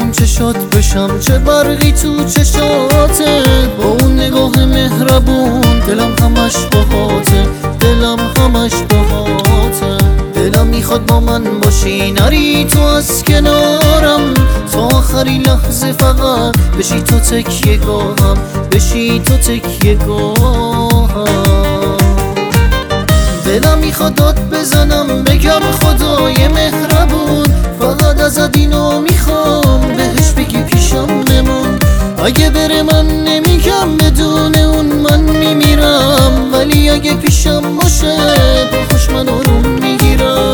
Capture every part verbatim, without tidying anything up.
اون چشات بشم چه برقی تو چشاته، با اون نگاه مهربون دلم همش باهاته، دلم همش باهاته. دلم میخواد با من باشی نری تو از کنارم، تا آخری لحظه فقط بشی تو تکیه گاهم، بشی تو تکیه گاهم. دلم میخواد داد بزنم بگم خدای مهربون، فقط ازت اینو میخوام بهش بگی پیشم بمون. اگه بره من نمیگم بدون اون من میمیرم، ولی اگه پیشم باشه با خوش من آروم میگیرم.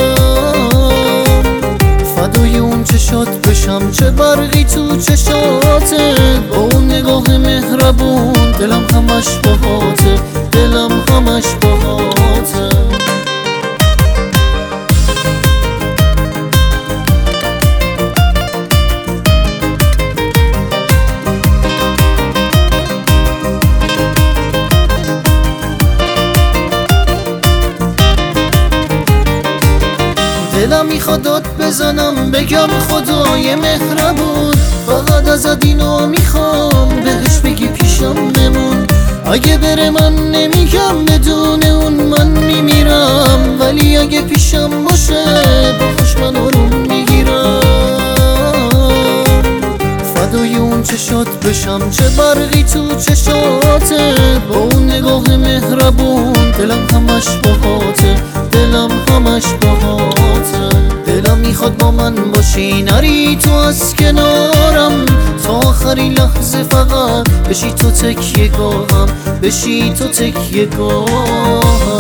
فدای اون چشات بشم چه برقی تو چشاته، با اون نگاه مهربون دلم همش باهاته، دلم همش باهاته. دلم میخواد داد بزنم بگم خدای مهربون، فقط ازت اینو میخوام بهش بگی پیشم بمون. اگه بره من نمیگم بدون اون من میمیرم، ولی اگه پیشم باشه با خوش من آروم میگیرم. فدای اون چشات بشم چه برقی تو چشاته، با اون نگاه مهربون دلم همش باهاته، دلم همش باهاته. دلم میخواد با من باشی نری تو از کنارم، تا آخری لحظه فقط بشی تو تکیه گاهم، بشی تو تکیه گاهم.